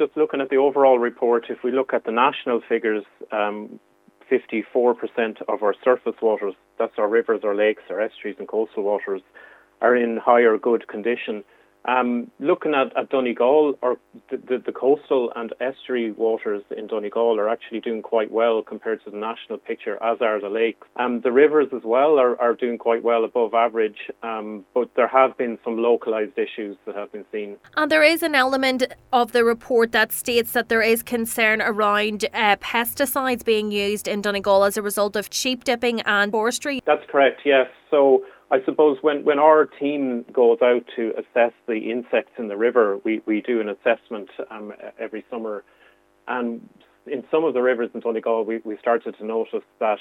just looking at the overall report, if we look at the national figures, 54% of our surface waters, that's our rivers, our lakes, our estuaries and coastal waters, are in high or good condition. Looking at Donegal, or the coastal and estuary waters in Donegal are actually doing quite well compared to the national picture, as are the lakes. The rivers as well are doing quite well, above average, but there have been some localised issues that have been seen. And there is an element of the report that states that there is concern around pesticides being used in Donegal as a result of sheep dipping and forestry. That's correct, yes. So I suppose when our team goes out to assess the insects in the river, we do an assessment every summer. And in some of the rivers in Donegal, we started to notice that,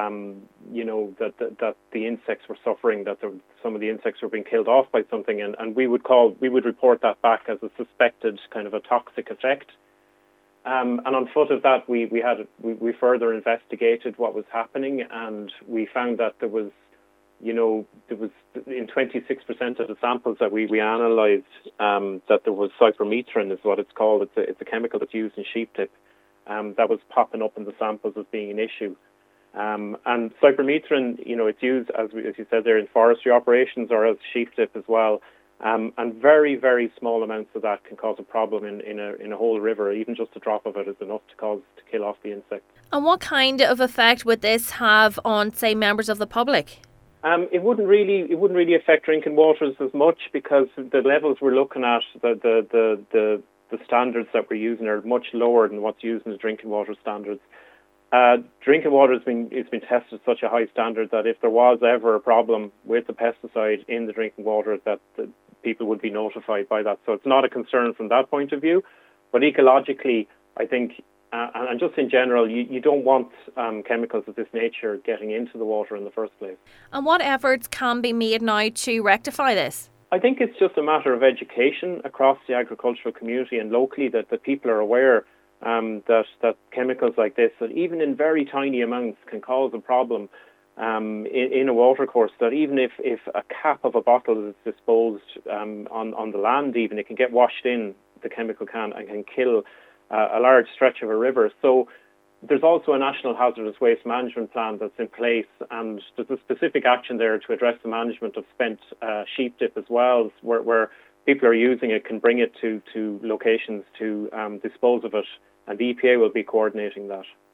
that the insects were suffering, that some of the insects were being killed off by something. And we would report that back as a suspected kind of a toxic effect. And on foot of that, we further investigated what was happening, and we found that there was in 26% of the samples that we analysed, that there was cypermethrin, is what it's called. It's a chemical that's used in sheep dip, that was popping up in the samples as being an issue. And cypermethrin, it's used, as you said there, in forestry operations or as sheep dip as well. And very, very small amounts of that can cause a problem in a whole river. Even just a drop of it is enough to kill off the insect. And what kind of effect would this have on, say, members of the public? It wouldn't really affect drinking waters as much, because the levels we're looking at, the standards that we're using are much lower than what's used in the drinking water standards. Drinking water has been tested at such a high standard that if there was ever a problem with the pesticide in the drinking water, that people would be notified by that. So it's not a concern from that point of view. But ecologically, I think, and just in general, you don't want chemicals of this nature getting into the water in the first place. And what efforts can be made now to rectify this? I think it's just a matter of education across the agricultural community and locally, that the people are aware that chemicals like this, that even in very tiny amounts, can cause a problem in a watercourse. That even if a cap of a bottle is disposed on the land, even, it can get washed in, the chemical can, and can kill a large stretch of a river. So there's also a national hazardous waste management plan that's in place, and there's a specific action there to address the management of spent sheep dip as well, where people are using it, can bring it to locations to dispose of it, and the EPA will be coordinating that.